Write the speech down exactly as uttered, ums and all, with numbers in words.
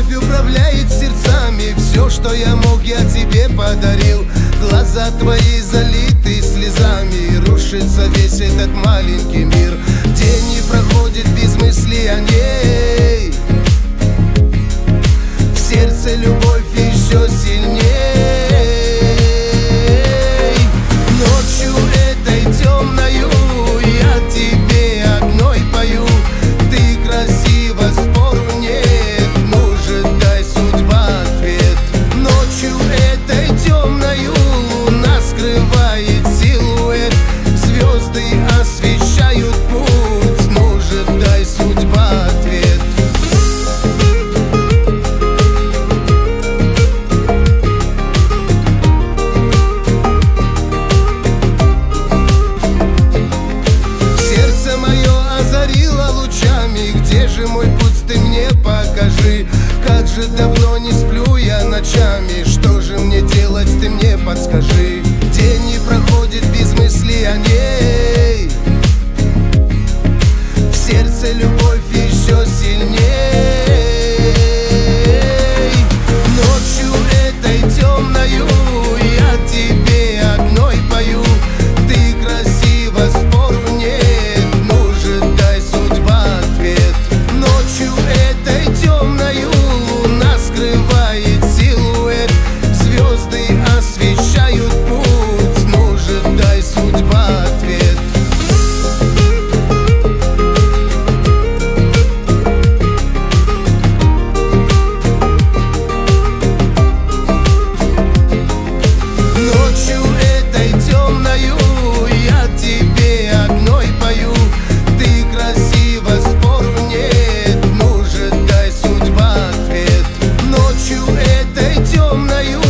любовь управляет сердцами. Все, что я мог, я тебе подарил. Глаза твои залиты слезами. Рушится весь этот маленький мир. День не проходит без мысли о ней. В сердце любовь еще сильней. Ночью этой темною я тебе одной пою. Ты красива, спору нет, может, дай судьба ответ. Ночью этой темною луна скрывает силуэт. Звезды освещают путь, может, дай судьба ответ. Сердце мое озарило лучами. Где же мой путь, ты мне покажи. Как же давно не сплю я ночами. Что же мне делать, ты мне подскажи. День не проходит без мысли о ней. В сердце любовь еще сильней. Ночью этой темною я тебе одной пою. Ты красива, спору нет, может, дай судьба ответ. Ночью этой темною луна скрывает силуэт. Звезды освещают путь, может, дай судьба ответ. Ночью этой темною я тебе одной пою. Ты красива, спору нет, может, дай судьба ответ. Ночью этой темною